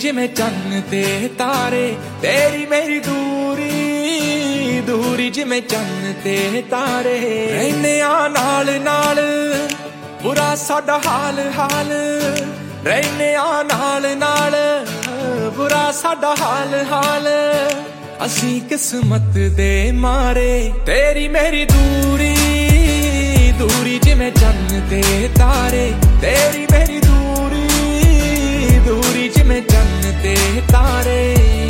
जिमें चन्न ते तारे, तेरी मेरी दूरी दूरी जिमें चन्न ते तारे। रहने आ नाल नाल बुरा साडा हाल हाल, रहने आ नाल नाल बुरा साडा हाल हाल। असी किस्मत दे मारे, तेरी मेरी दूरी दूरी जिमें चन्न ते तारे, तेरी मेरी दूरी दूरी जिमें चन्न ते तारे।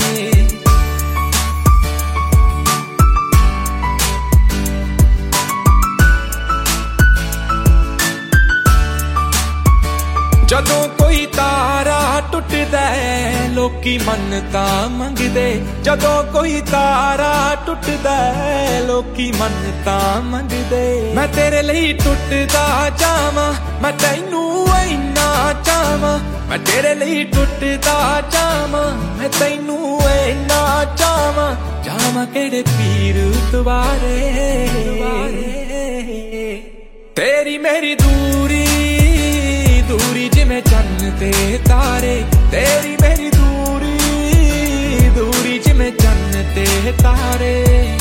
जदों कोई तारा टुटदा है लोकी मन्नता मंगदे, जदों कोई तारा टुटदा है लोकी मन्नता मंगदे। मैं तेरे लिए टुटदा जावां, मैं तैनू इन्ना चाहां, मैं तेरे लिए टुटदा जावां, मैं तैनू इन्ना चाहां। जावां केड़े पीर दुआरे, तेरी मेरी दूरी दूरी जिमें चन्न ते तारे, तेरी मेरी दूरी दूरी जिमें चन्न ते तारे।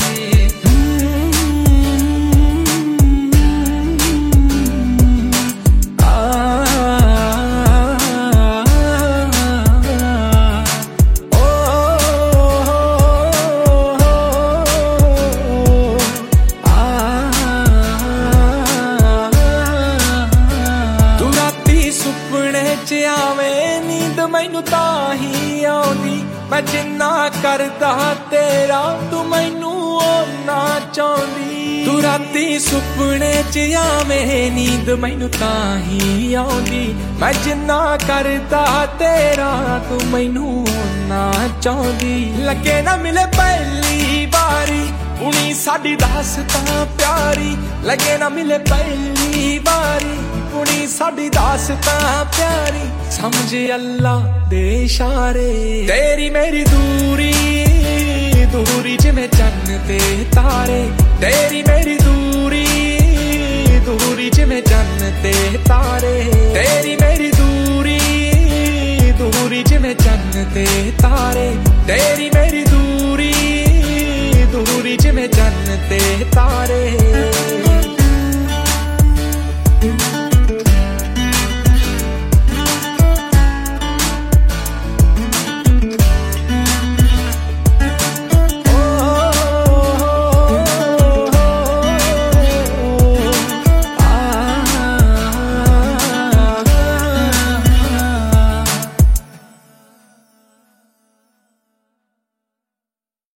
आवे नींद मैनू ताही आउंदी, मैं जिन्ना करदा तेरा तू मैनू ओना चाहुंदी। तू राती सुपने च आवे नींद मैनू ताही आउंदी, मैं जिन्ना करदा तेरा तू मैनू ओना चाहुंदी। लगे ना मिले पहली बारी उनी साडी दास्तां प्यारी, लगे ना मिले पहली बारी उनी साडी दास्तां प्यारी। समझे अल्लाह दे इशारे, तेरी मेरी दूरी दूरी जिमें चन्न ते तारे, तेरी मेरी दूरी दूरी जिमें चन्न ते तारे, तेरी मेरी दूरी दूरी जिमें चन्न ते तारे, तेरी मेरी दूरी दूरी जिमें चन्न ते तारे।